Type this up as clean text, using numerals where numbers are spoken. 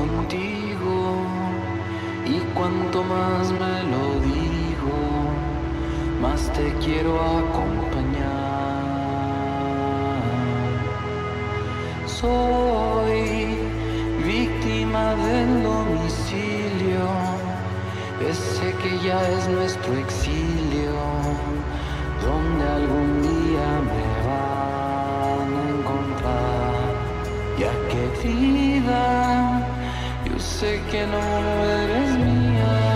contigo y cuanto más me lo digo, más te quiero acompañar. Soy víctima del domicilio, ese que ya es nuestro exilio, donde algún día me van a encontrar. Ya que vida, yo sé que no eres mía.